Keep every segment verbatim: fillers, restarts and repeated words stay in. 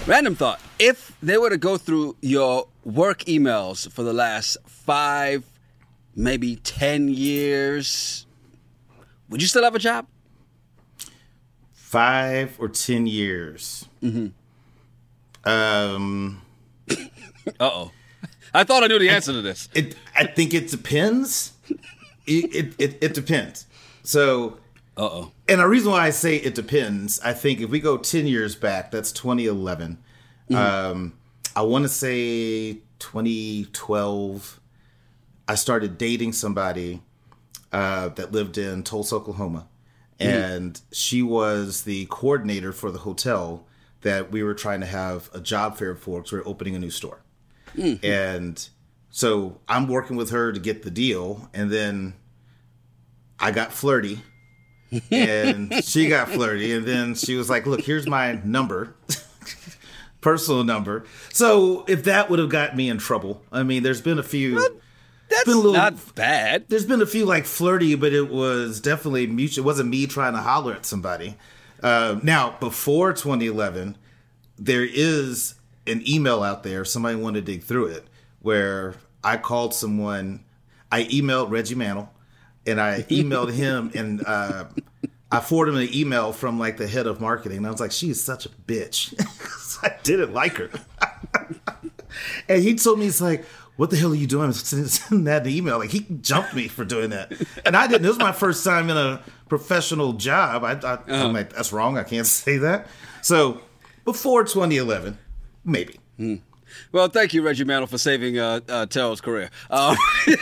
Random thought. If they were to go through your work emails for the last five, maybe ten years, would you still have a job? Five or ten years. Mm-hmm. Um. Uh-oh. I thought I knew the answer to this. It. I think it depends. It, it, it, it depends. So... Uh-oh. And the reason why I say it depends, I think if we go ten years back, that's twenty eleven. Mm-hmm. Um, I want to say twenty twelve, I started dating somebody uh, that lived in Tulsa, Oklahoma. Mm-hmm. And she was the coordinator for the hotel that we were trying to have a job fair for because we were opening a new store. Mm-hmm. And so I'm working with her to get the deal. And then I got flirty. And she got flirty, and then she was like, look, here's my number, personal number. So if that would have got me in trouble, I mean, there's been a few. Well, that's been a little, not bad. There's been a few like flirty, but it was definitely mutual. It wasn't me trying to holler at somebody. Uh, now, before twenty eleven, there is an email out there. If somebody wanted to dig through it, where I called someone. I emailed Reggie Mantle. And I emailed him, and uh, I forwarded him an email from like the head of marketing. And I was like, "She is such a bitch." I didn't like her. And he told me, "He's like, what the hell are you doing? Sending that email?" Like he jumped me for doing that, and I didn't. It was my first time in a professional job. I, I, uh-huh. I'm like, that's wrong. I can't say that. So before twenty eleven, maybe. Hmm. Well, thank you, Reggie Mantle, for saving uh, uh, Terrell's career. Um,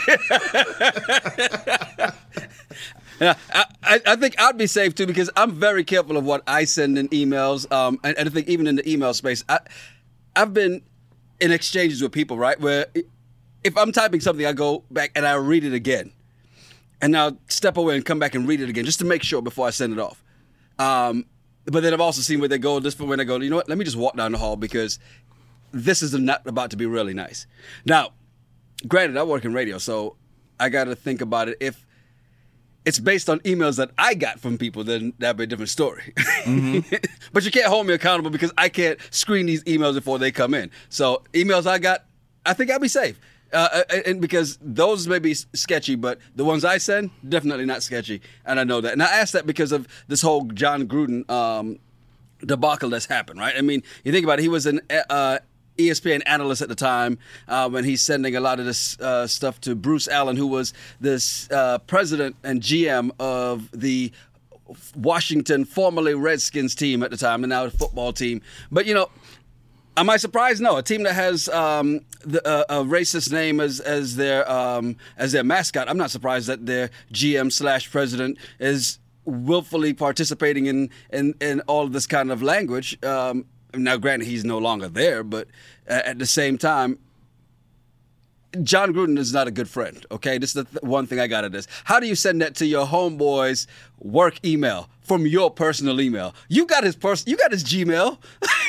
yeah, I, I think I'd be safe, too, because I'm very careful of what I send in emails. Um, and, and I think even in the email space, I, I've been in exchanges with people, right, where if I'm typing something, I go back and I read it again. And I'll step away and come back and read it again just to make sure before I send it off. Um, but then I've also seen where they go, this when they go, you know what, let me just walk down the hall because this is not about to be really nice. Now, granted, I work in radio, so I got to think about it. If it's based on emails that I got from people, then that'd be a different story. Mm-hmm. But you can't hold me accountable because I can't screen these emails before they come in. So emails I got, I think I'll be safe. Uh, and because those may be sketchy, but the ones I send, definitely not sketchy. And I know that. And I asked that because of this whole John Gruden um, debacle that's happened, right? I mean, you think about it, he was an uh, E S P N analyst at the time uh, when he's sending a lot of this uh, stuff to Bruce Allen, who was this uh, president and G M of the Washington, formerly Redskins team at the time, and now the football team. But, you know, am I surprised? No. A team that has um, the, uh, a racist name as as their um, as their mascot, I'm not surprised that their G M slash president is willfully participating in, in, in all of this kind of language. Um Now, granted, he's no longer there, but at the same time, John Gruden is not a good friend, okay? This is the th- one thing I got at this. How do you send that to your homeboy's work email from your personal email? You got his pers- You got his Gmail.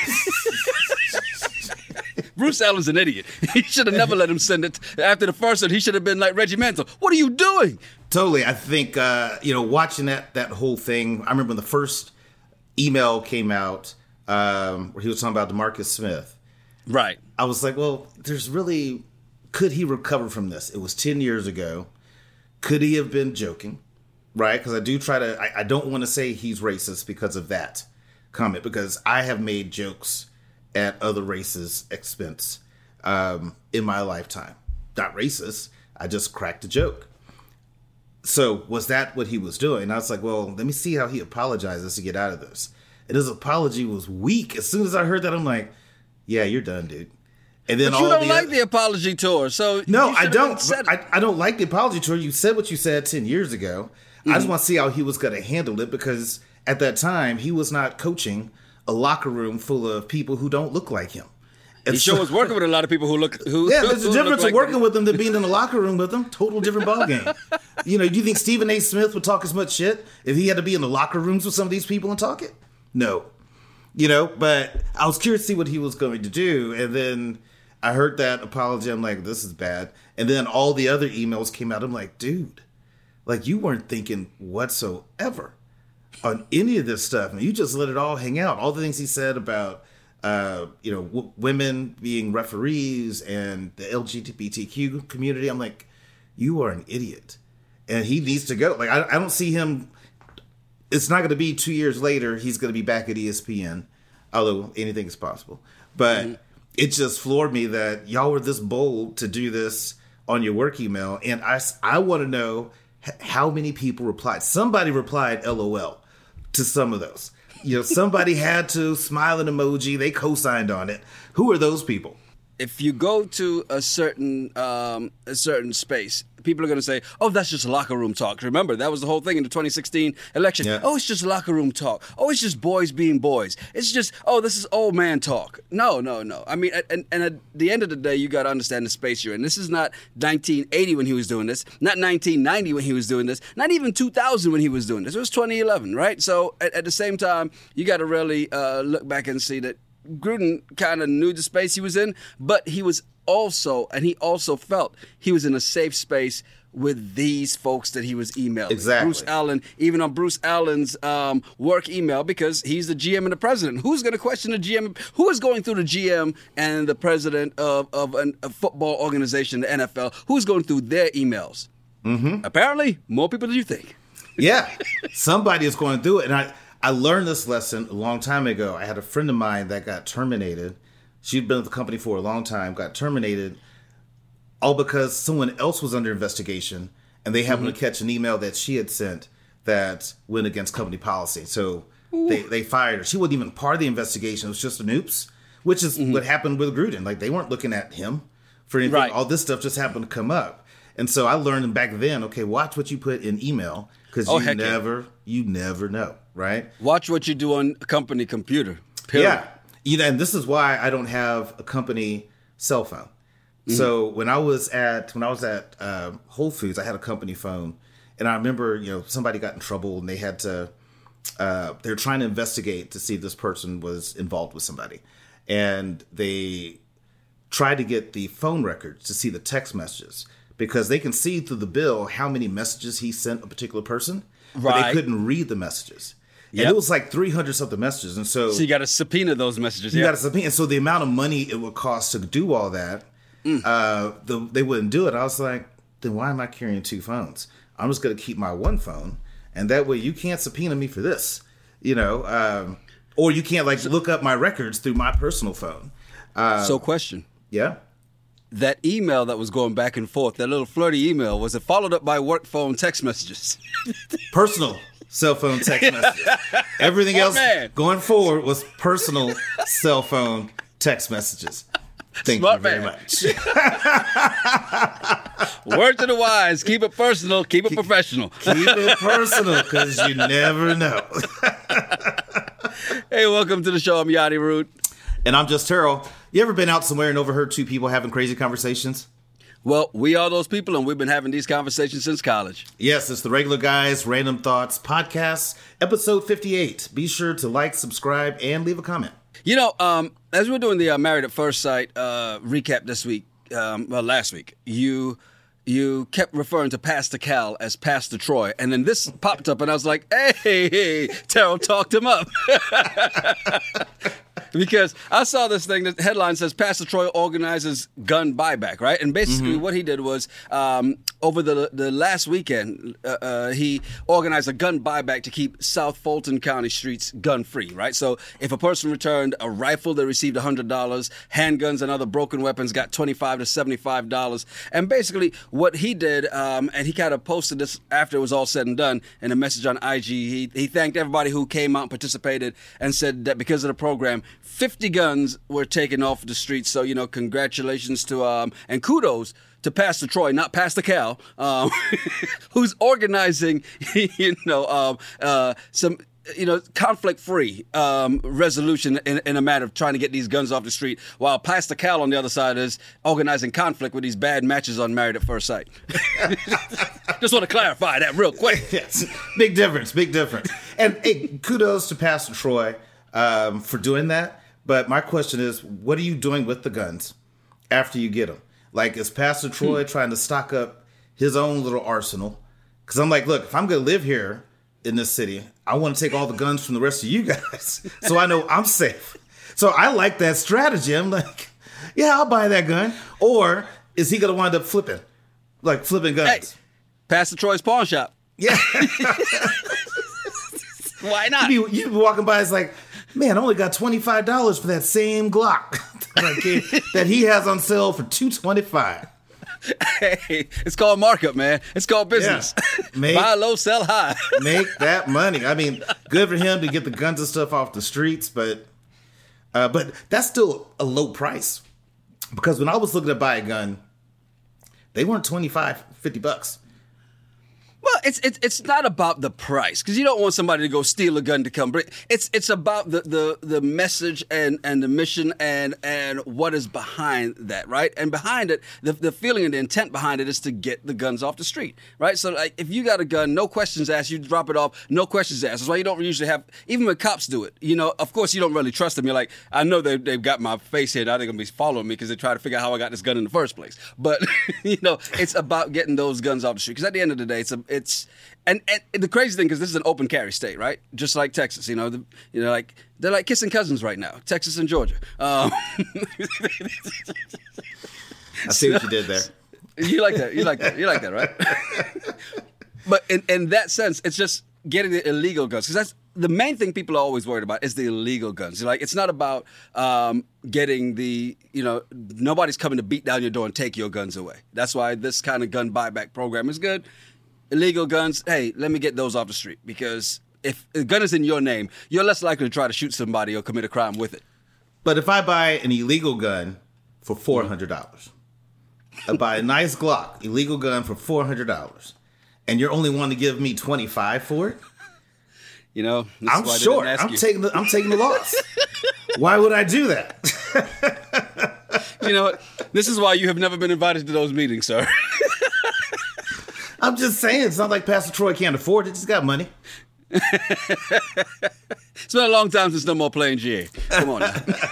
Bruce Allen's an idiot. He should have never let him send it. After the first one, he should have been like, Reggie Mantle, what are you doing? Totally. I think, uh, you know, watching that that whole thing, I remember when the first email came out, Um, where he was talking about DeMarcus Smith. Right. I was like, well, there's really, could he recover from this? It was ten years ago. Could he have been joking? Right? Because I do try to, I, I don't want to say he's racist because of that comment, because I have made jokes at other races' expense um, in my lifetime. Not racist. I just cracked a joke. So was that what he was doing? And I was like, well, let me see how he apologizes to get out of this. And his apology was weak. As soon as I heard that, I'm like, yeah, you're done, dude. And then but all you don't the like other... the apology tour, so no, you I don't. Said... I, I don't like the apology tour. You said what you said ten years ago. Mm-hmm. I just want to see how he was going to handle it, because at that time he was not coaching a locker room full of people who don't look like him. And he sure so, was working with a lot of people who look. Who, yeah, there's a difference like of working them. with them than being in the locker room with them. Total different ballgame. You know, do you think Stephen A. Smith would talk as much shit if he had to be in the locker rooms with some of these people and talk it? No. You know, but I was curious to see what he was going to do. And then I heard that apology. I'm like, this is bad. And then all the other emails came out. I'm like, dude, like you weren't thinking whatsoever on any of this stuff. And you just let it all hang out. All the things he said about uh, you know, w- women being referees and the L G B T Q community. I'm like, you are an idiot. And he needs to go. Like, I, I don't see him. It's not going to be two years later. He's going to be back at E S P N, although anything is possible. But mm-hmm. it just floored me that y'all were this bold to do this on your work email. And I, I want to know h- how many people replied. Somebody replied L O L to some of those. You know, somebody had to smile an emoji. They co-signed on it. Who are those people? If you go to a certain um, a certain space, people are going to say, oh, that's just locker room talk. Remember, that was the whole thing in the twenty sixteen election. Yeah. Oh, it's just locker room talk. Oh, it's just boys being boys. It's just, oh, this is old man talk. No, no, no. I mean, and, and at the end of the day, you got to understand the space you're in. This is not nineteen eighty when he was doing this, not nineteen ninety when he was doing this, not even two thousand when he was doing this. It was twenty eleven, right? So at, at the same time, you got to really uh, look back and see that Gruden kind of knew the space he was in, but he was also, and he also felt he was in a safe space with these folks that he was emailing. Exactly. Bruce Allen, even on Bruce Allen's um, work email, because he's the G M and the president. Who's going to question the G M? Who is going through the G M and the president of, of an, a football organization, the N F L? Who's going through their emails? Mm-hmm. Apparently, more people than you think. Yeah, somebody is going through it. And I, I learned this lesson a long time ago. I had a friend of mine that got terminated. She'd been with the company for a long time, got terminated, all because someone else was under investigation, and they happened mm-hmm. to catch an email that she had sent that went against company policy. So they, they fired her. She wasn't even part of the investigation. It was just an oops, which is mm-hmm. what happened with Gruden. Like, they weren't looking at him for anything. Right. All this stuff just happened to come up. And so I learned back then, okay, watch what you put in email, because oh, you never, yeah. you never know, right? Watch what you do on a company computer. Period. Yeah. You know, and this is why I don't have a company cell phone. Mm-hmm. So when I was at when I was at uh, Whole Foods, I had a company phone, and I remember, you know, somebody got in trouble, and they had to uh, they were trying to investigate to see if this person was involved with somebody, and they tried to get the phone records to see the text messages, because they can see through the bill how many messages he sent a particular person, right. but they couldn't read the messages. Yep. And it was like three hundred something messages. And so, so you got to subpoena those messages. You yeah. got to subpoena. And so the amount of money it would cost to do all that, mm. uh, the, they wouldn't do it. I was like, then why am I carrying two phones? I'm just going to keep my one phone. And that way you can't subpoena me for this, you know, um, or you can't like look up my records through my personal phone. Uh, so question. Yeah. That email that was going back and forth, that little flirty email, was it followed up by work phone text messages? Personal cell phone text messages. Everything oh, else man. going forward was personal cell phone text messages. Thank Smart you very man. much. Word to the wise. Keep it personal. Keep it keep, professional. Keep it personal, because you never know. Hey, welcome to the show. I'm Yachty Root. And I'm Just Terrell. You ever been out somewhere and overheard two people having crazy conversations? Well, we are those people, and we've been having these conversations since college. Yes, it's the Regular Guys Random Thoughts Podcast, episode fifty-eight. Be sure to like, subscribe, and leave a comment. You know, um, as we're doing the uh, Married at First Sight uh, recap this week, um, well, last week, you you kept referring to Pastor Cal as Pastor Troy, and then this popped up, and I was like, hey, hey Terrell talked him up. Because I saw this thing, the headline says Pastor Troy organizes gun buyback, right? And basically mm-hmm. what he did was um, over the the last weekend, uh, uh, he organized a gun buyback to keep South Fulton County streets gun-free, right? So if a person returned a rifle, they received one hundred dollars. Handguns and other broken weapons got twenty-five to seventy-five dollars. And basically what he did, um, and he kind of posted this after it was all said and done in a message on I G, he, he thanked everybody who came out and participated and said that because of the program, fifty guns were taken off the streets. So, you know, congratulations to, um, and kudos to Pastor Troy, not Pastor Cal, um, who's organizing, you know, um, uh, some, you know, conflict-free um, resolution in, in a matter of trying to get these guns off the street, while Pastor Cal on the other side is organizing conflict with these bad matches on Married at First Sight. Just want to clarify that real quick. Yes, big difference, big difference. And hey, kudos to Pastor Troy um, for doing that. But my question is, what are you doing with the guns after you get them? Like, is Pastor Troy hmm. trying to stock up his own little arsenal? Because I'm like, look, if I'm going to live here in this city, I want to take all the guns from the rest of you guys so I know I'm safe. So I like that strategy. I'm like, yeah, I'll buy that gun. Or is he going to wind up flipping? Like flipping guns? Hey, Pastor Troy's pawn shop. Yeah. Why not? You'd be, you'd be walking by, it's like, man, I only got twenty-five dollars for that same Glock that, I gave, that he has on sale for two hundred twenty-five dollars. Hey, it's called markup, man. It's called business. Yeah. Make, Buy low, sell high. Make that money. I mean, good for him to get the guns and stuff off the streets, but uh, but that's still a low price. Because when I was looking to buy a gun, they weren't twenty-five, fifty bucks. Well, it's it's it's not about the price, because you don't want somebody to go steal a gun to come bring. It's it's about the, the, the message and, and the mission and and what is behind that, right? And behind it, the the feeling and the intent behind it is to get the guns off the street, right? So like, if you got a gun, no questions asked, you drop it off, no questions asked. That's why you don't usually have, even when cops do it, you know, of course you don't really trust them. You're like, I know they they've got my face here, now they're gonna be following me because they try to figure out how I got this gun in the first place. But you know, it's about getting those guns off the street, because at the end of the day, it's a It's and, and the crazy thing, because this is an open carry state, right? Just like Texas, you know, the, you know, like they're like kissing cousins right now, Texas and Georgia. Um, I see what you did there. You like that? You like that? You like that, right? But in, in that sense, it's just getting the illegal guns, because that's the main thing people are always worried about, is the illegal guns. Like, it's not about um, getting the, you know, nobody's coming to beat down your door and take your guns away. That's why this kind of gun buyback program is good. Illegal guns, hey, let me get those off the street, because if the gun is in your name, you're less likely to try to shoot somebody or commit a crime with it. But if I buy an illegal gun for four hundred dollars, I buy a nice Glock, illegal gun for four hundred dollars, and you're only wanting to give me twenty-five dollars for it? You know, this I'm is why I short. didn't ask I'm you. taking the I'm taking the loss. Why would I do that? You know what? This is why you have never been invited to those meetings, sir. I'm just saying, it's not like Pastor Troy can't afford it. He's got money. It's been a long time since no more playing G A. Come on now.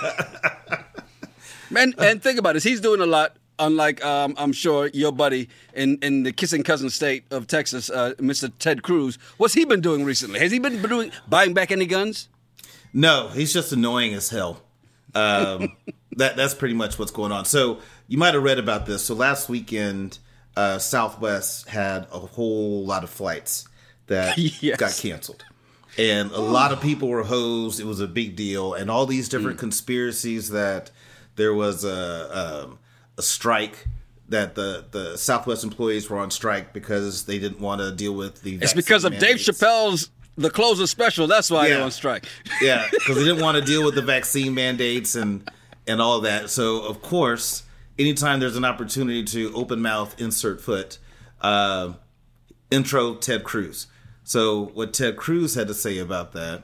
and, and think about this. He's doing a lot, unlike, um, I'm sure, your buddy in, in the kissing cousin state of Texas, uh, Mister Ted Cruz. What's he been doing recently? Has he been doing buying back any guns? No, he's just annoying as hell. Um, that That's pretty much what's going on. So you might have read about this. So last weekend, uh, Southwest had a whole lot of flights that yes. got canceled. And a lot of people were hosed. It was a big deal. And all these different mm. conspiracies that there was a, um, a strike, that the, the Southwest employees were on strike because they didn't want to deal with the It's because of mandates. Dave Chappelle's The Closer Special. That's why yeah. they're on strike. Yeah, because they didn't want to deal with the vaccine mandates and, and all that. So, of course, anytime there's an opportunity to open mouth, insert foot, uh, intro Ted Cruz. So what Ted Cruz had to say about that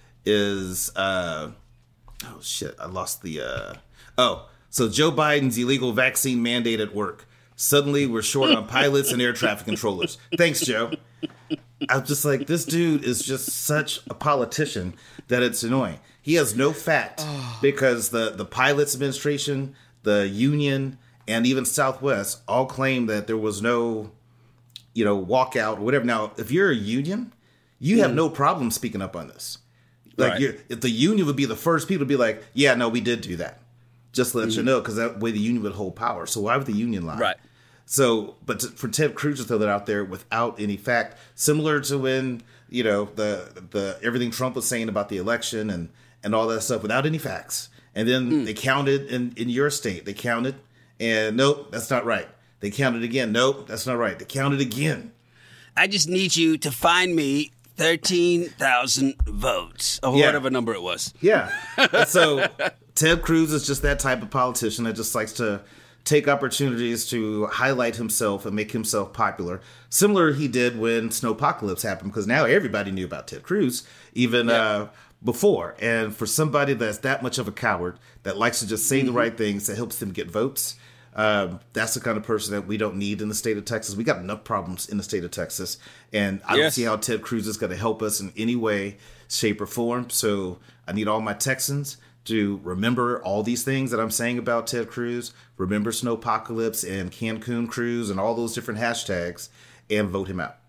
is, uh, oh shit, I lost the, uh, oh, so Joe Biden's illegal vaccine mandate at work. Suddenly we're short on pilots and air traffic controllers. Thanks, Joe. I'm just like, this dude is just such a politician that it's annoying. He has no fact oh. because the, the pilots administration, the union, and even Southwest all claim that there was no, you know, walkout or whatever. Now, if you're a union, you have mm. no problem speaking up on this. Like, right. you're, if the union would be the first people to be like, yeah, no, we did do that. Just to let mm-hmm. you know, because that way the union would hold power. So why would the union lie? Right. So, but to, for Ted Cruz to throw that out there without any fact, similar to when, you know, the the everything Trump was saying about the election and, and all that stuff without any facts. And then mm. they counted in, in your state. They counted. And nope, that's not right. They counted again. Nope, that's not right. They counted again. I just need you to find me thirteen thousand votes, or yeah. whatever number it was. Yeah. And so Ted Cruz is just that type of politician that just likes to take opportunities to highlight himself and make himself popular. Similar he did when Snowpocalypse happened, because now everybody knew about Ted Cruz, even yeah. uh, before. And for somebody that's that much of a coward, that likes to just say mm-hmm. the right things, that helps them get votes, Um, that's the kind of person that we don't need in the state of Texas. We got enough problems in the state of Texas, and I yes. don't see how Ted Cruz is going to help us in any way, shape, or form. So I need all my Texans to remember all these things that I'm saying about Ted Cruz, remember Snowpocalypse and Cancun Cruz and all those different hashtags, and vote him out.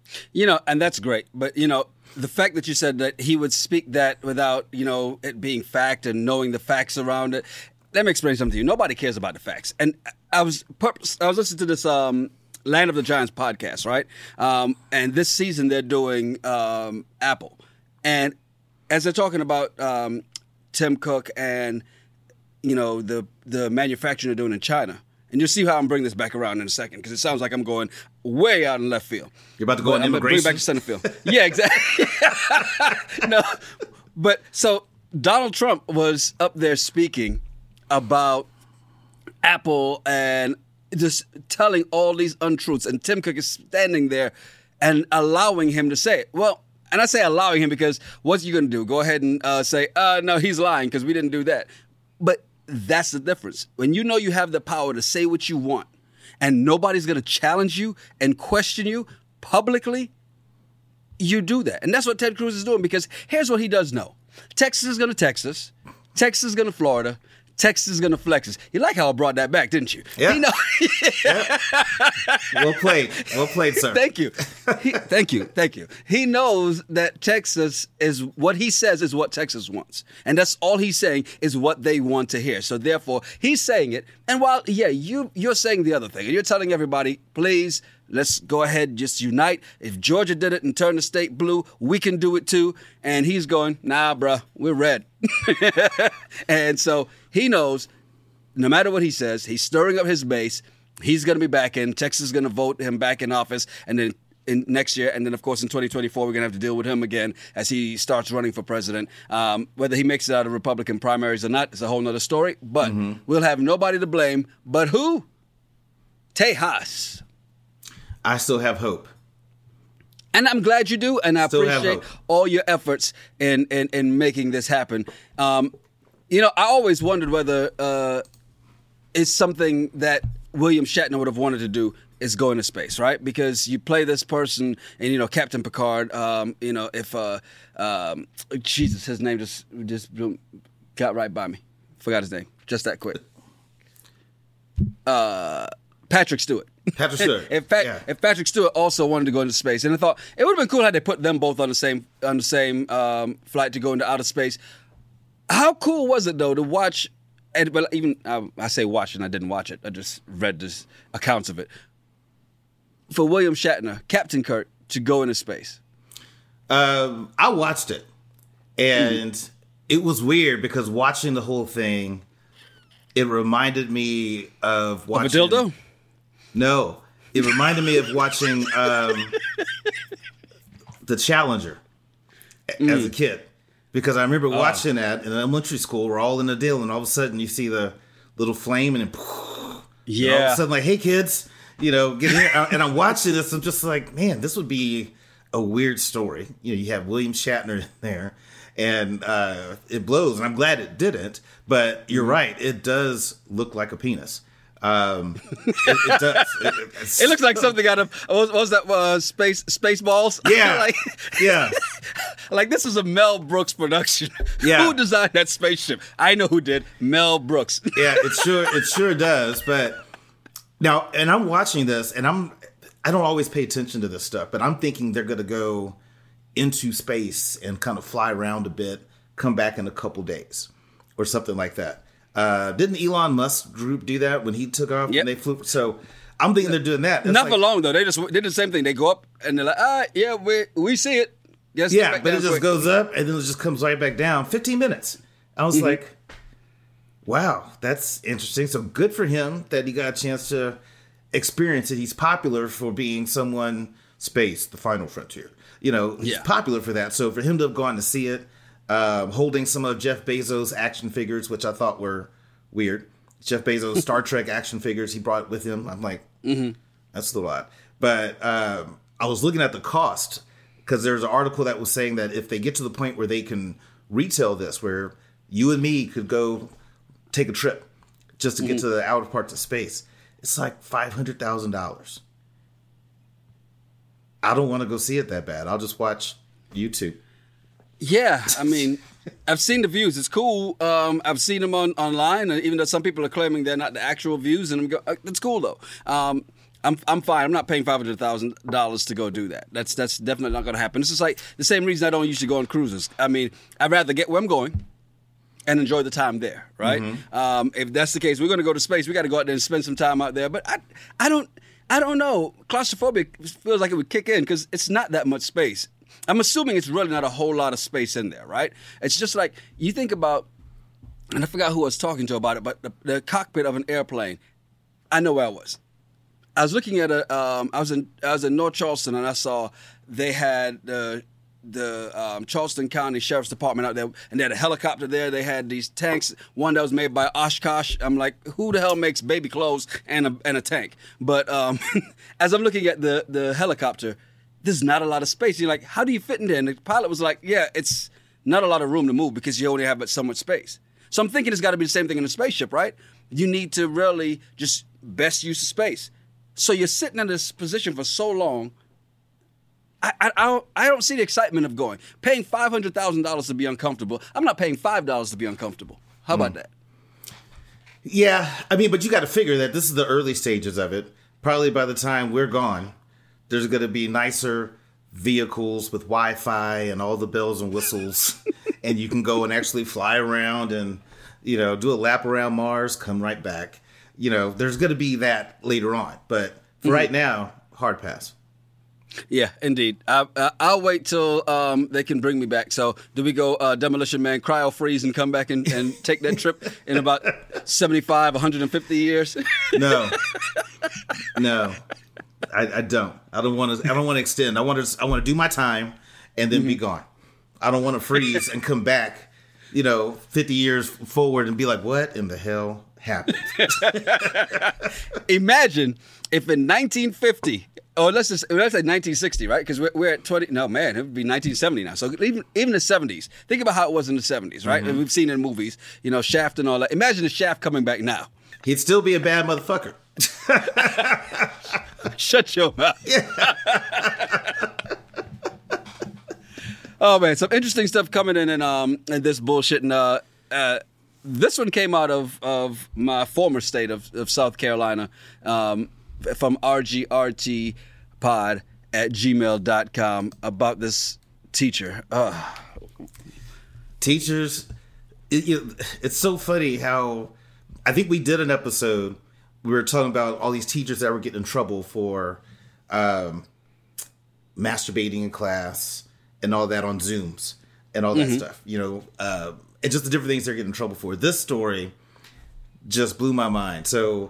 You know, and that's great. But, you know, the fact that you said that he would speak that without, you know, it being fact and knowing the facts around it, let me explain something to you. Nobody cares about the facts. And I was I was listening to this um, Land of the Giants podcast, right? Um, and this season they're doing um, Apple. And as they're talking about um, Tim Cook and, you know, the, the manufacturing they're doing in China, and you'll see how I'm bringing this back around in a second, because it sounds like I'm going way out in left field. You're about to go on immigration? Bring it back to center field. Yeah, exactly. No, but so Donald Trump was up there speaking about Apple and just telling all these untruths, and Tim Cook is standing there and allowing him to say it. Well, and I say allowing him because what's you going to do? Go ahead and uh, say, uh, no, he's lying because we didn't do that. But that's the difference. When you know you have the power to say what you want and nobody's going to challenge you and question you publicly, you do that. And that's what Ted Cruz is doing, because here's what he does know. Texas is going to Texas. Texas is going to Florida. Texas is going to flex us. You like how I brought that back, didn't you? Yeah. He know- yeah. Well played. Well played, sir. Thank you. He, thank you. Thank you. He knows that Texas is what he says is what Texas wants. And that's all he's saying is what they want to hear. So therefore, he's saying it. And while, yeah, you, you're saying the other thing. And you're telling everybody, please, let's go ahead, just unite. If Georgia did it and turned the state blue, we can do it too. And he's going, nah, bruh, we're red. And so he knows no matter what he says, he's stirring up his base. He's going to be back in. Texas is going to vote him back in office. And then in next year, and then, of course, in twenty twenty-four, we're going to have to deal with him again as he starts running for president. Um, whether he makes it out of Republican primaries or not is a whole nother story. But mm-hmm. we'll have nobody to blame. But who? Tejas. I still have hope. And I'm glad you do, and I Still appreciate all your efforts in, in, in making this happen. Um, you know, I always wondered whether uh, it's something that William Shatner would have wanted to do is go into space, right? Because you play this person, and, you know, Captain Picard, um, you know, if, uh, um, Jesus, his name just, just got right by me. Forgot his name, just that quick. Uh, Patrick Stewart. Patrick Stewart. In fact, yeah. if Patrick Stewart also wanted to go into space, and I thought it would have been cool had they put them both on the same on the same um, flight to go into outer space. How cool was it though to watch? And well, even I, I say watch, and I didn't watch it. I just read this accounts of it. For William Shatner, Captain Kirk, to go into space. Um, I watched it, and mm. it was weird because watching the whole thing, it reminded me of watching. Of a dildo? No, it reminded me of watching um, The Challenger mm. as a kid, because I remember oh. watching that in elementary school. We're all in a deal, and all of a sudden you see the little flame, and then yeah, and all of a sudden like, hey kids, you know, get here. And I'm watching this. I'm just like, man, this would be a weird story. You know, you have William Shatner in there, and uh, it blows. And I'm glad it didn't. But you're right; it does look like a penis. Um, it, it does. It, it, it looks like something out of what was that uh, space Spaceballs? Yeah, like, yeah. Like this was a Mel Brooks production. Yeah. Who designed that spaceship? I know who did. Mel Brooks. Yeah, it sure it sure does. But now, and I'm watching this, and I'm I don't always pay attention to this stuff, but I'm thinking they're going to go into space and kind of fly around a bit, come back in a couple days, or something like that. Uh, didn't Elon Musk group do that when he took off yep. and they flew? So I'm thinking they're doing that. That's Not like, for long though. They just did the same thing. They go up and they're like, "Ah, yeah, we we see it." Yes, yeah, but it just quick. goes up and then it just comes right back down. fifteen minutes. I was mm-hmm. like, "Wow, that's interesting." So good for him that he got a chance to experience it. He's popular for being someone space, the final frontier. You know, he's yeah. popular for that. So for him to have gone to see it. Um, holding some of Jeff Bezos' action figures, which I thought were weird. Jeff Bezos' Star Trek action figures he brought with him. I'm like, mm-hmm. that's a little odd. But um, I was looking at the cost, because there's an article that was saying that if they get to the point where they can retail this, where you and me could go take a trip just to mm-hmm. get to the outer parts of space, it's like five hundred thousand dollars. I don't want to go see it that bad. I'll just watch YouTube. Yeah, I mean, I've seen the views. It's cool. Um, I've seen them on online, and even though some people are claiming they're not the actual views, and I'm go, uh, it's cool though. Um, I'm I'm fine. I'm not paying five hundred thousand dollars to go do that. That's that's definitely not going to happen. This is like the same reason I don't usually go on cruises. I mean, I'd rather get where I'm going and enjoy the time there, right? Mm-hmm. Um, if that's the case, we're going to go to space. We got to go out there and spend some time out there. But I I don't I don't know. Claustrophobia feels like it would kick in because it's not that much space. I'm assuming it's really not a whole lot of space in there, right? It's just like you think about, and I forgot who I was talking to about it, but the, the cockpit of an airplane. I know where I was. I was looking at a. Um, I was in. I was in North Charleston, and I saw they had the the um, Charleston County Sheriff's Department out there, and they had a helicopter there. They had these tanks. One that was made by Oshkosh. I'm like, who the hell makes baby clothes and a and a tank? But um, as I'm looking at the the helicopter, there's not a lot of space. You're like, how do you fit in there? And the pilot was like, yeah, it's not a lot of room to move because you only have so much space. So I'm thinking it's got to be the same thing in a spaceship, right? You need to really just best use of space. So you're sitting in this position for so long. I, I, I, don't, I don't see the excitement of going. Paying five hundred thousand dollars to be uncomfortable. I'm not paying five dollars to be uncomfortable. How about mm. that? Yeah, I mean, but you got to figure that this is the early stages of it. Probably by the time we're gone, there's going to be nicer vehicles with Wi-Fi and all the bells and whistles. And you can go and actually fly around and, you know, do a lap around Mars, come right back. You know, there's going to be that later on. But for mm-hmm. right now, hard pass. Yeah, indeed. I, I, I'll wait till um, they can bring me back. So do we go uh, Demolition Man, cryo freeze, and come back and, and take that trip in about seventy-five, one hundred fifty years? No. No. I, I don't. I don't want to. I don't want to extend. I want to. I want to do my time and then mm-hmm. be gone. I don't want to freeze and come back, you know, fifty years forward and be like, "What in the hell happened?" Imagine if in nineteen fifty, or let's just let's say nineteen sixty, right? Because we're, we're at twenty. No, man, it would be nineteen seventy now. So even even the seventies. Think about how it was in the seventies, right? Mm-hmm. And we've seen in movies, you know, Shaft and all that. Imagine the Shaft coming back now. He'd still be a bad motherfucker. Shut your mouth. Yeah. Oh man, some interesting stuff coming in and um in this bullshit. And uh, uh, this one came out of, of my former state of, of South Carolina, um, from R G R T pod at gmail dot com about this teacher. Uh. Teachers, it, it, it's so funny how I think we did an episode. We were talking about all these teachers that were getting in trouble for um, masturbating in class and all that on Zooms and all that mm-hmm. stuff, you know, uh, and just the different things they're getting in trouble for. This story just blew my mind. So,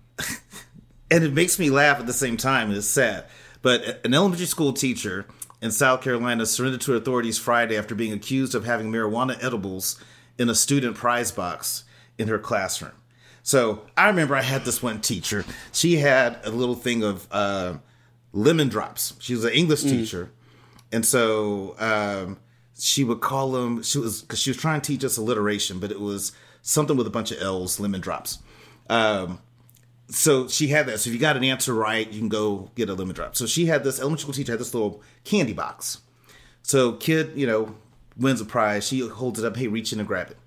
and it makes me laugh at the same time. It's sad. But an elementary school teacher in South Carolina surrendered to authorities Friday after being accused of having marijuana edibles in a student prize box in her classroom. So I remember I had this one teacher. She had a little thing of uh, lemon drops. She was an English mm. teacher. And so um, she would call them, she was, because she was trying to teach us alliteration, but it was something with a bunch of L's, lemon drops. Um, so she had that. So if you got an answer right, you can go get a lemon drop. So she had this, elementary school teacher had this little candy box. So kid, you know, wins a prize. She holds it up. Hey, reach in and grab it.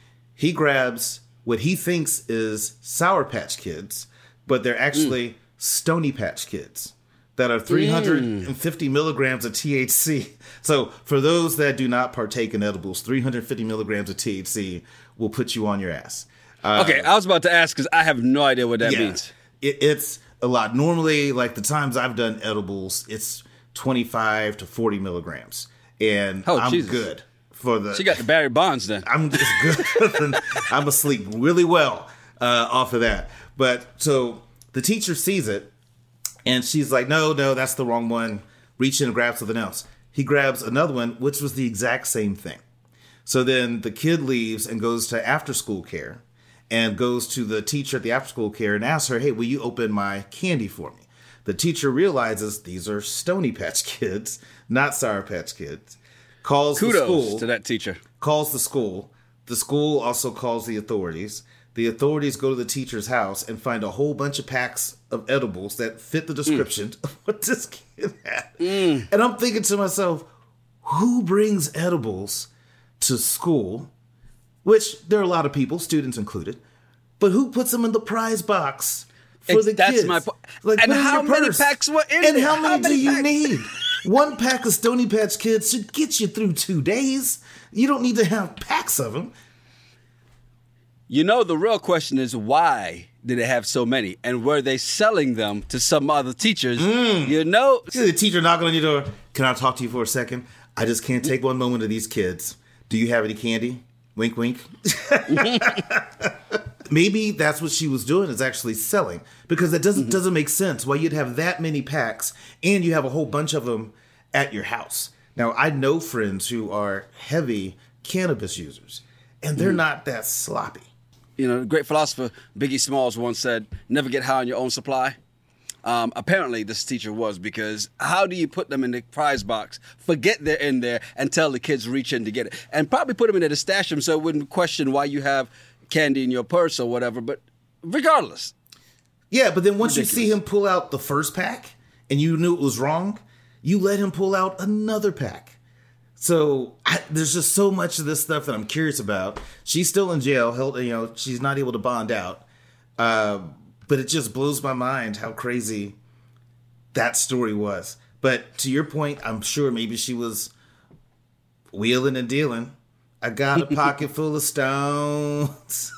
He grabs what he thinks is Sour Patch Kids, but they're actually mm. Stony Patch Kids that are three hundred fifty mm. milligrams of T H C. So for those that do not partake in edibles, three hundred fifty milligrams of T H C will put you on your ass. Uh, okay, I was about to ask because I have no idea what that yeah, means. It, it's a lot. Normally, like the times I've done edibles, it's twenty-five to forty milligrams. And oh, I'm Jesus. good. For the, she got the Barry Bonds then. I'm just good. I'm asleep really well uh, off of that. But so the teacher sees it and she's like, no, no, that's the wrong one. Reach in and grab something else. He grabs another one, which was the exact same thing. So then the kid leaves and goes to after school care and goes to the teacher at the after school care and asks her, hey, will you open my candy for me? The teacher realizes these are Stony Patch Kids, not Sour Patch Kids. Calls Kudos the school. to that teacher. Calls the school. The school also calls the authorities. The authorities go to the teacher's house and find a whole bunch of packs of edibles that fit the description mm. of what this kid had. Mm. And I'm thinking to myself, who brings edibles to school? Which there are a lot of people, students included. But who puts them in the prize box for Ex- the that's kids. my po- Like, and put it in how your many purse. packs were in And there? how many How do many you packs? need? One pack of Stony Patch Kids should get you through two days. You don't need to have packs of them. You know, the real question is why did they have so many? And were they selling them to some other teachers? Mm. You know? See the teacher knocking on your door. Can I talk to you for a second? I just can't take one moment of these kids. Do you have any candy? Wink, wink. Maybe that's what she was doing, is actually selling. Because that doesn't, mm-hmm. doesn't make sense why you'd have that many packs and you have a whole bunch of them at your house. Now, I know friends who are heavy cannabis users, and they're mm-hmm. not that sloppy. You know, the great philosopher Biggie Smalls once said, never get high on your own supply. Um, apparently, this teacher was, because how do you put them in the prize box, forget they're in there, and tell the kids reach in to get it? And probably put them in there to stash them so it wouldn't question why you have candy in your purse or whatever. But regardless. Yeah, but then once ridiculous. You see him pull out the first pack and you knew it was wrong, you let him pull out another pack. So I, there's just so much of this stuff that I'm curious about. She's still in jail. Held, you know, she's not able to bond out. Uh, but it just blows my mind how crazy that story was. But to your point, I'm sure maybe she was wheeling and dealing. I got a pocket full of stones.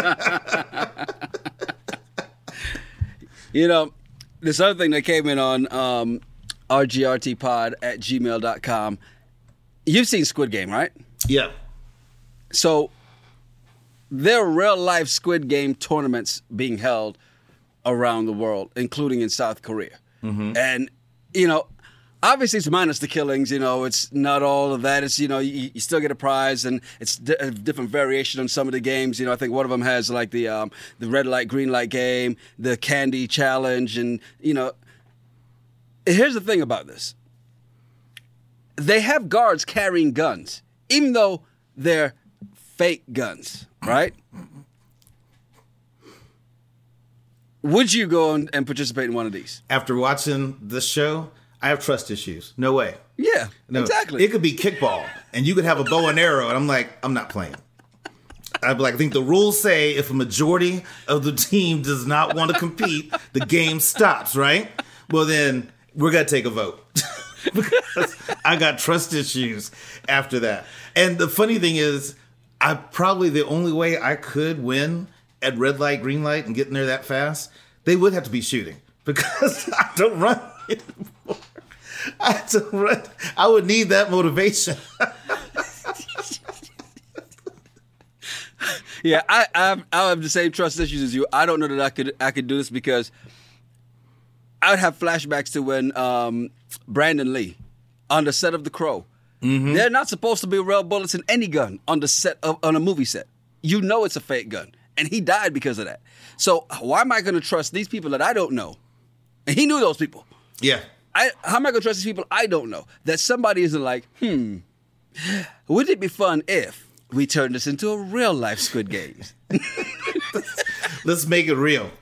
You know, this other thing that came in on um, r g r t pod at gmail dot com. You've seen Squid Game, right? Yeah. So there are real-life Squid Game tournaments being held around the world, including in South Korea. Mm-hmm. And, you know, obviously it's minus the killings, you know, it's not all of that. It's, you know, you, you still get a prize, and it's di- a different variation on some of the games. You know, I think one of them has like the um, the red light, green light game, the candy challenge, and, you know, here's the thing about this. They have guards carrying guns, even though they're fake guns, right? Would you go and participate in one of these? After watching this show, I have trust issues. No way. Yeah, no. Exactly. It could be kickball, and you could have a bow and arrow, and I'm like, I'm not playing. I'd be like, I think the rules say if a majority of the team does not want to compete, the game stops, right? Well, then we're going to take a vote. Because I got trust issues after that. And the funny thing is, I probably the only way I could win at red light, green light, and get in there that fast, they would have to be shooting, because I don't run anymore. I don't run. I would need that motivation. Yeah, I, I have, I have the same trust issues as you. I don't know that I could I could do this, because I would have flashbacks to when um, Brandon Lee on the set of The Crow. Mm-hmm. They're not supposed to be real bullets in any gun on the set of, on a movie set. You know it's a fake gun, and he died because of that. So why am I going to trust these people that I don't know? And he knew those people. Yeah. I, how am I going to trust these people I don't know? That somebody isn't like, hmm, wouldn't it be fun if we turned this into a real life Squid Games? Let's make it real.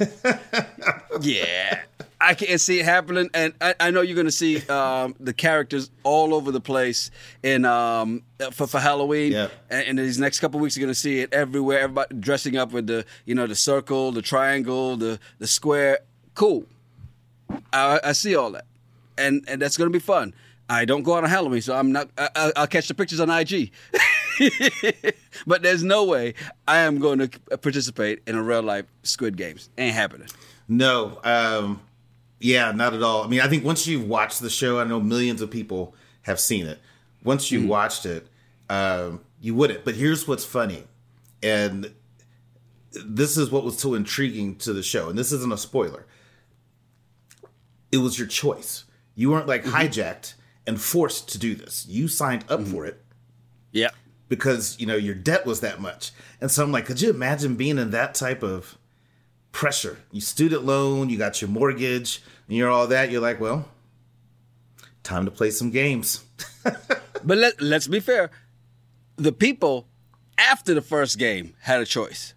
Yeah. I can't see it happening, and I, I know you're going to see um, the characters all over the place in um, for for Halloween. Yeah. And in these next couple of weeks, you're going to see it everywhere. Everybody dressing up with the you know the circle, the triangle, the the square. Cool. I, I see all that, and and that's going to be fun. I don't go out on Halloween, so I'm not. I, I'll catch the pictures on I G. But there's no way I am going to participate in a real life Squid Games. Ain't happening. No. Um, yeah, not at all. I mean, I think once you've watched the show, I know millions of people have seen it. Once you mm. watched it, um, you wouldn't. But here's what's funny. And this is what was so intriguing to the show. And this isn't a spoiler. It was your choice. You weren't like mm-hmm. hijacked and forced to do this. You signed up mm-hmm. for it. Yeah. Because, you know, your debt was that much. And so I'm like, could you imagine being in that type of pressure? You student loan, you got your mortgage, and you're all that. You're like, well, time to play some games. But let, let's be fair. The people after the first game had a choice.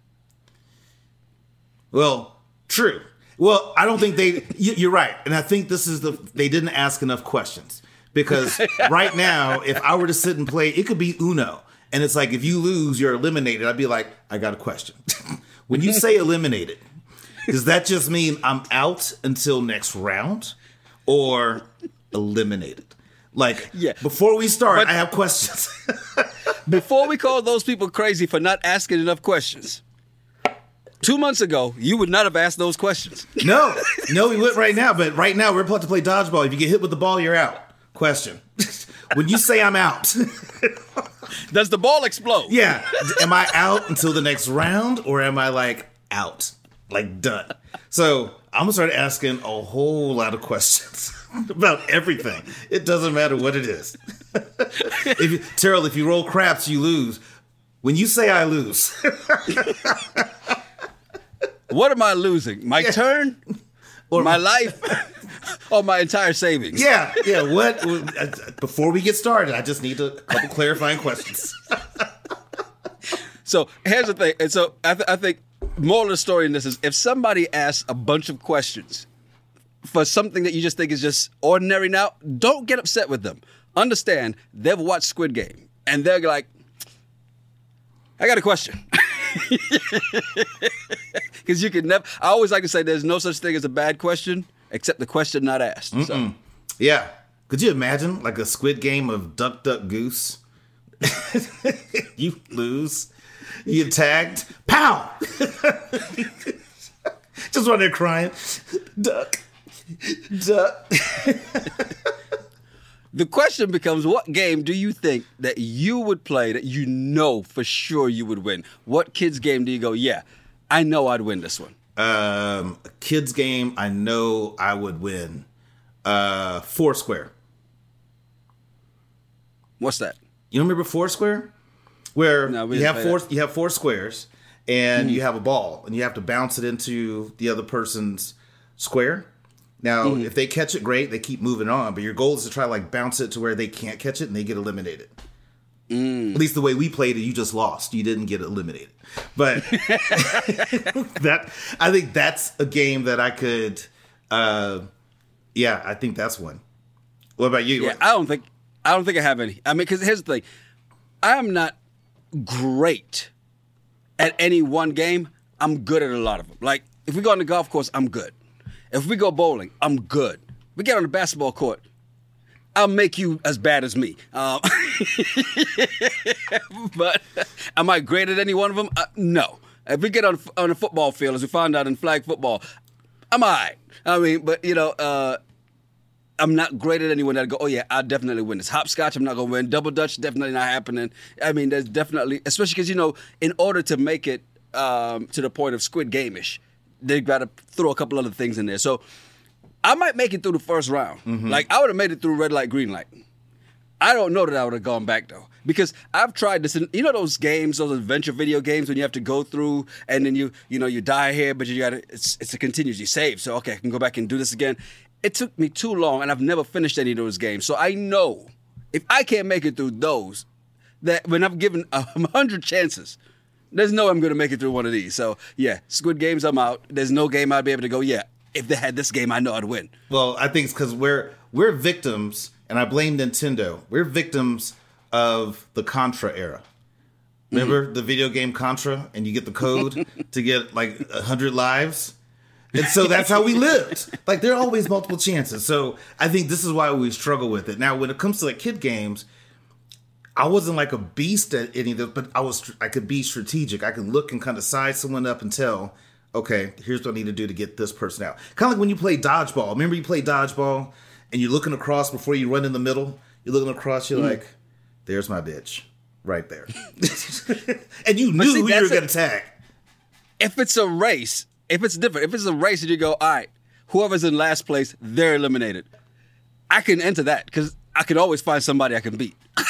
Well, true. Well, I don't think they, you're right. And I think this is the, they didn't ask enough questions. Because right now, if I were to sit and play, it could be Uno. And it's like, if you lose, you're eliminated. I'd be like, I got a question. When you say eliminated, Does that just mean I'm out until next round or eliminated? Like, Yeah. before we start, But- I have questions. Before we call those people crazy for not asking enough questions, two months ago, you would not have asked those questions. No, no, we would right now, but right now we're about to play dodgeball. If you get hit with the ball, you're out. Question. When you say I'm out, Does the ball explode? yeah, am I out until the next round or am I like out? Like done? So I'm gonna start asking a whole lot of questions about everything. It doesn't matter what it is. If you, Terrell, if you roll craps, you lose. When you say I lose, What am I losing? My turn? Or my life? Or my entire savings? yeah, yeah. What? Before we get started, I just need a couple clarifying questions. So here's the thing. And so I, th- I think moral of the story in this is if somebody asks a bunch of questions for something that you just think is just ordinary now, don't get upset with them. Understand they've watched Squid Game and they're like, I got a question. Because you can never, I always like to say there's no such thing as a bad question except the question not asked. So. Yeah. Could you imagine like a Squid Game of Duck, Duck, Goose? You lose. You get tagged. Pow! Just run there crying. Duck. Duck. The question becomes, what game do you think that you would play that you know for sure you would win? What kids game do you go, yeah, I know I'd win this one? Um, a kid's game I know I would win. Uh, Foursquare. What's that? You remember Foursquare? Where No, we you didn't have play four that. you have four squares and you have a ball and you have to bounce it into the other person's square. Now, if they catch it, great, they keep moving on. But your goal is to try to like bounce it to where they can't catch it and they get eliminated. At least the way we played it, you just lost. You didn't get eliminated. But that I think that's a game that I could. Uh, yeah, I think that's one. What about you? Yeah, I don't think I don't think I have any. I mean, because here's the thing, I am not great at any one game. I'm good at a lot of them. Like if we go on the golf course, I'm good. If we go bowling, I'm good. We get on the basketball court, I'll make you as bad as me. Um, but am I great at any one of them? Uh, no. If we get on on a football field, as we found out in flag football, I'm all right. I mean, but you know. Uh, I'm not great at anyone that go, oh yeah, I'll definitely win this. Hopscotch, I'm not going to win. Double Dutch, definitely not happening. I mean, there's definitely, especially because, you know, in order to make it um, to the point of Squid Game-ish, they've got to throw a couple other things in there. So I might make it through the first round. Mm-hmm. Like, I would have made it through red light, green light. I don't know that I would have gone back, though. Because I've tried this, and you know those games, those adventure video games when you have to go through and then you, you know, you die here, but you got to, it's, it's a continuous, you save. So, okay, I can go back and do this again. It took me too long, and I've never finished any of those games. So I know if I can't make it through those, that when I'm given a hundred chances, there's no way I'm going to make it through one of these. So yeah, Squid Games, I'm out. There's no game I'd be able to go, yeah, if they had this game, I know I'd win. Well, I think it's because we're we're victims, and I blame Nintendo. We're victims of the Contra era. Remember mm-hmm. the video game Contra, and you get the code to get like a hundred lives. And so that's how we lived. Like, there are always multiple chances. So I think this is why we struggle with it. Now, when it comes to like kid games, I wasn't like a beast at any of them, but I was I could be strategic. I can look and kind of size someone up and tell, okay, here's what I need to do to get this person out. Kind of like when you play dodgeball. Remember you play dodgeball and you're looking across before you run in the middle? You're looking across, you're mm. like, there's my bitch right there. And you knew see, who you were going to tag. If it's a race... If it's different, if it's a race and you go, all right, whoever's in last place, they're eliminated. I can enter that because I can always find somebody I can beat.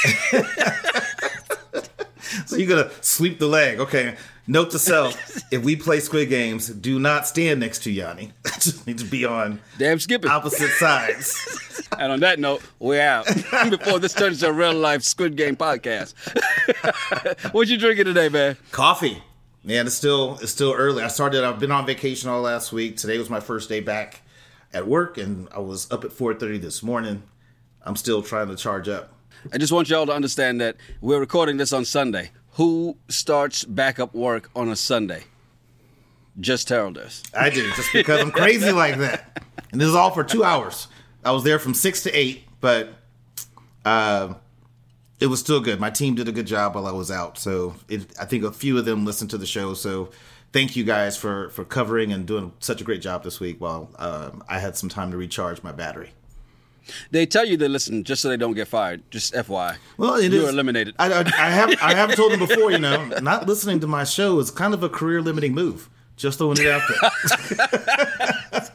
So you're going to sweep the leg. Okay. Note to self, if we play Squid Games, do not stand next to Yanni. I just need to be on Damn skipping. opposite sides. And on that note, we're out. Before this turns into a real life Squid Game podcast. What you drinking today, man? Coffee. Man, it's still it's still early. I started. I've been on vacation all last week. Today was my first day back at work, and I was up at four thirty this morning. I'm still trying to charge up. I just want y'all to understand that we're recording this on Sunday. Who starts back up work on a Sunday? Just Terrell does. I do, just because I'm crazy like that. And this is all for two hours. I was there from six to eight, but uh, it was still good. My team did a good job while I was out. So it, I think a few of them listened to the show. So thank you guys for, for covering and doing such a great job this week while um, I had some time to recharge my battery. They tell you to listen just so they don't get fired. Just F Y I. Well, it You're is, eliminated. I, I, I have I have told them before, you know, not listening to my show is kind of a career limiting move. Just throwing it out there.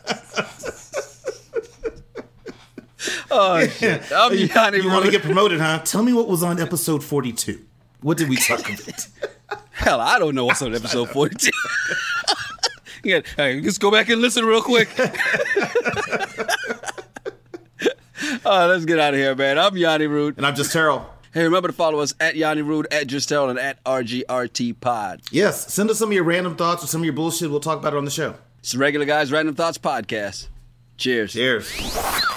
Oh shit! I'm you Yanni you want to Root. get promoted, huh? Tell me what was on episode forty-two. What did we talk about? Hell, I don't know what's on episode forty-two. Yeah, hey, just go back and listen real quick. Oh, let's get out of here, man. I'm Yanni Root. And I'm Just Terrell. Hey, remember to follow us at Yanni Root, at Just Terrell, and at R G R T Pod. Yes, send us some of your random thoughts or some of your bullshit. We'll talk about it on the show. It's the Regular Guys Random Thoughts Podcast. Cheers. Cheers.